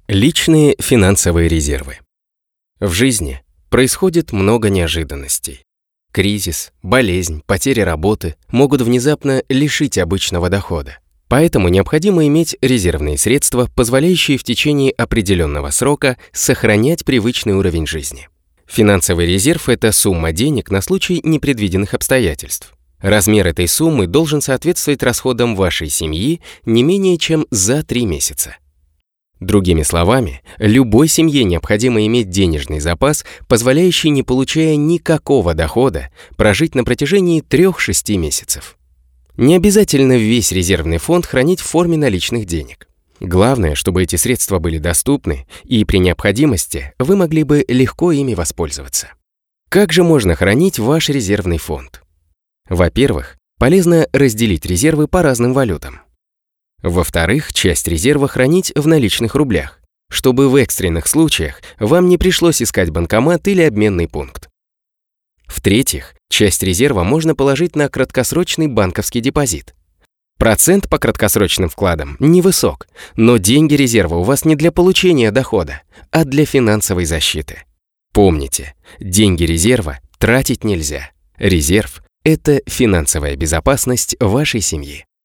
Личные финансовые резервы. В жизни происходит много неожиданностей. Кризис, болезнь, потеря работы могут внезапно лишить обычного дохода. Поэтому необходимо иметь резервные средства, позволяющие в течение определенного срока сохранять привычный уровень жизни. Финансовый резерв – это сумма денег на случай непредвиденных обстоятельств. Размер этой суммы должен соответствовать расходам вашей семьи не менее чем за 3 месяца. Другими словами, любой семье необходимо иметь денежный запас, позволяющий, не получая никакого дохода, прожить на протяжении 3-6 месяцев. Не обязательно весь резервный фонд хранить в форме наличных денег. Главное, чтобы эти средства были доступны, и при необходимости вы могли бы легко ими воспользоваться. Как же можно хранить ваш резервный фонд? Во-первых, полезно разделить резервы по разным валютам. Во-вторых, часть резерва хранить в наличных рублях, чтобы в экстренных случаях вам не пришлось искать банкомат или обменный пункт. В-третьих, часть резерва можно положить на краткосрочный банковский депозит. Процент по краткосрочным вкладам невысок, но деньги резерва у вас не для получения дохода, а для финансовой защиты. Помните, деньги резерва тратить нельзя. Резерв – это финансовая безопасность вашей семьи.